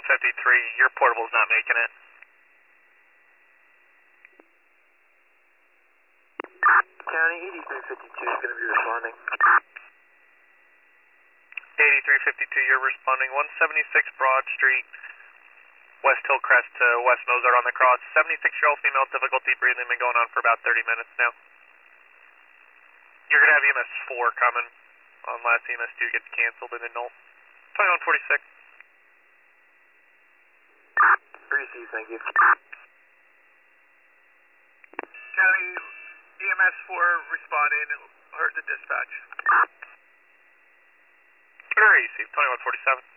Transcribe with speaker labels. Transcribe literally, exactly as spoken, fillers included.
Speaker 1: fifty-three, your portable's not making it.
Speaker 2: County eighty-three fifty-two is going to be responding.
Speaker 1: eighty-three fifty-two, you're responding. one seventy-six Broad Street, West Hillcrest to West Mozart on the cross. seventy-six-year-old female, difficulty breathing, been going on for about thirty minutes now. You're going to have E M S four coming unless E M S two gets canceled in a null. twenty-one forty-six.
Speaker 2: Received, thank you.
Speaker 3: County E M S four responding, heard the dispatch.
Speaker 1: Received, twenty-one forty-seven.